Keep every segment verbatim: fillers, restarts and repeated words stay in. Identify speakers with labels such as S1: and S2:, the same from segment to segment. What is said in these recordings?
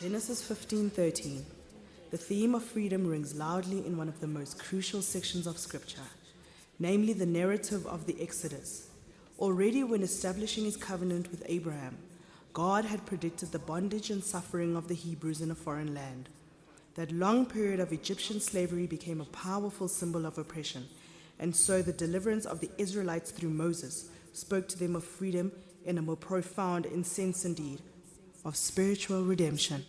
S1: Genesis fifteen thirteen. The theme of freedom rings loudly in one of the most crucial sections of Scripture, namely the narrative of the Exodus. Already when establishing his covenant with Abraham, God had predicted the bondage and suffering of the Hebrews in a foreign land. That long period of Egyptian slavery became a powerful symbol of oppression, and so the deliverance of the Israelites through Moses spoke to them of freedom in a more profound sense indeed, of spiritual redemption.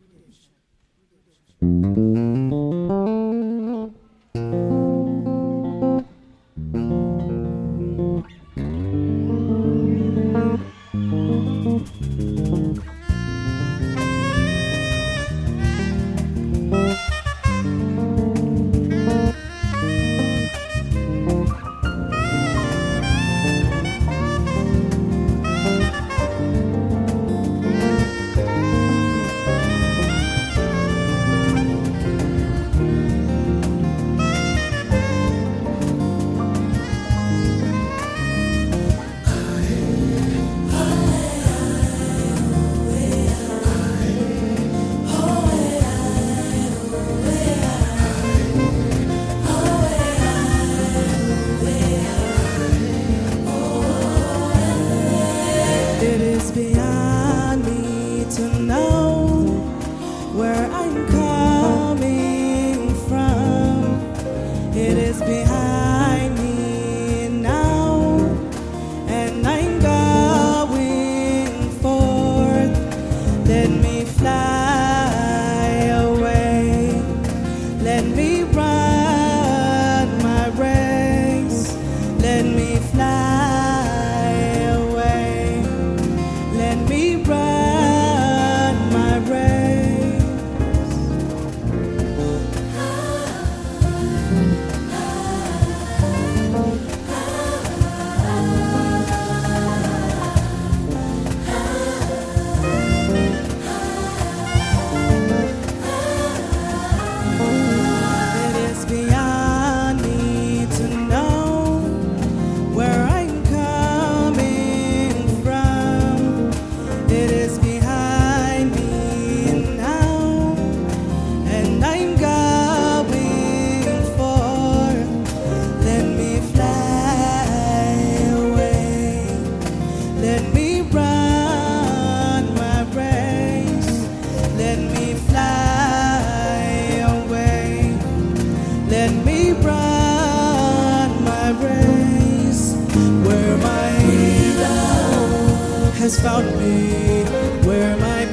S2: Has found me, where my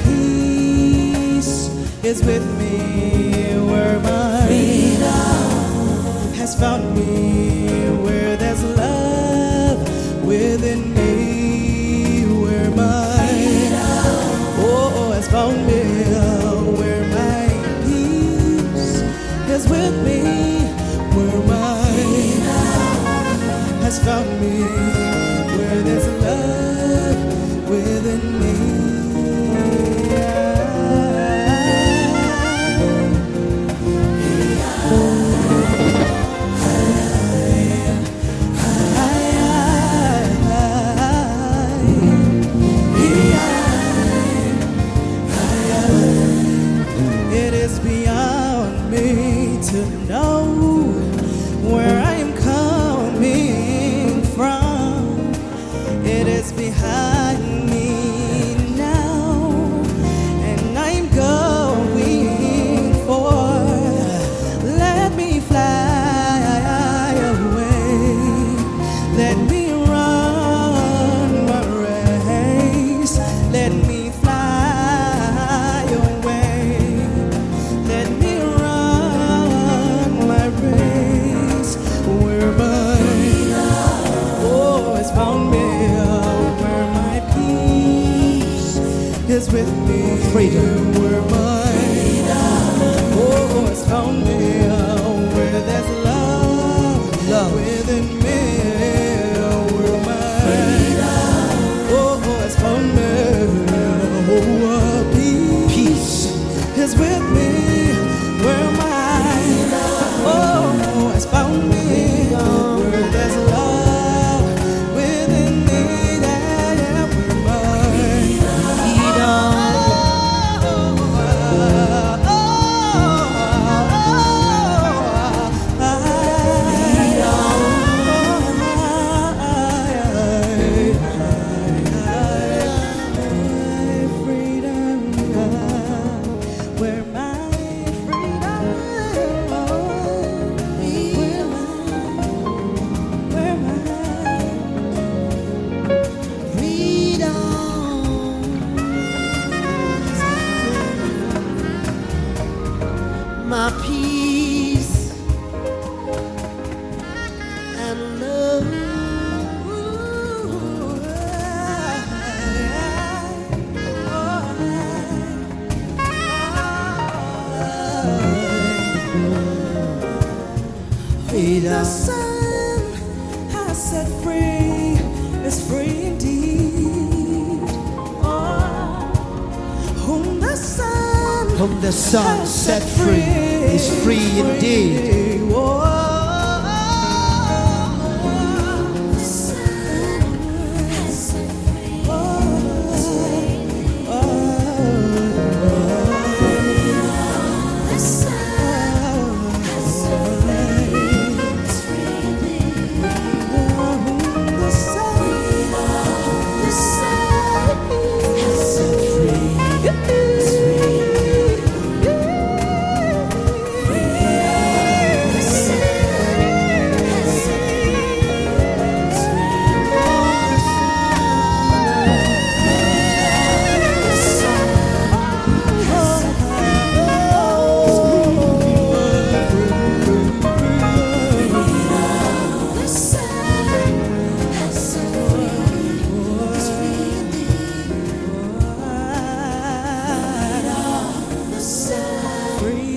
S2: peace is with me, where my freedom has found me, where there's love within me, where my freedom oh has found me, where my peace is with me, where my freedom has found me, where there's love within me. It is beyond me to know where I am coming from. It is behind me now, and I'm going for. Let me fly away. Let me run my race. Let me fly away. Let me run my race. Where my oh has found me. Is with me, freedom, where my freedom oh has found me, where there's love, love within me, where my freedom oh has found me, oh peace, peace is with me, where my freedom oh has found me, where there's love within me. Where my my peace and love. The sun has set free, is free indeed. Oh, whom the sun,
S3: whom the Son set free is free indeed.
S2: Oh,
S4: The sun has set free.
S2: oh, oh,
S4: The sun has set free. It's free indeed.
S2: the sun,
S4: The sun has set free. It's free indeed. The sun has set free. It's free indeed. The sun has set The sun has set free. It's free indeed. The sun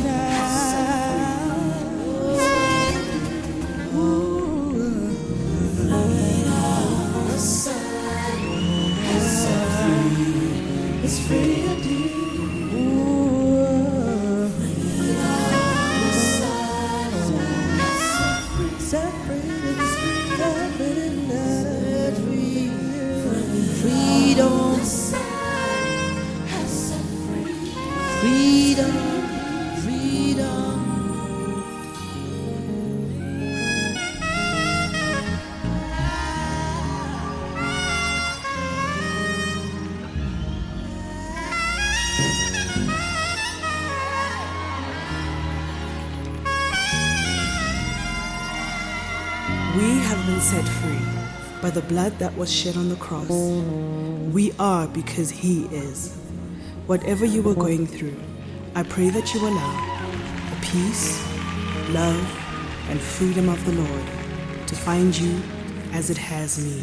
S4: The sun has set free. It's free indeed. The sun has set free.
S2: freedom,
S4: The sun has set free.
S2: freedom, freedom.
S1: We have been set free by the blood that was shed on the cross. We are because He is. Whatever you are going through, I pray that you allow the peace, love, and freedom of the Lord to find you as it has me.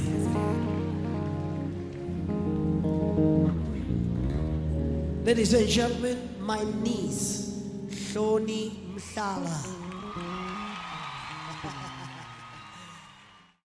S3: Ladies and gentlemen, my niece, Shoni Msala.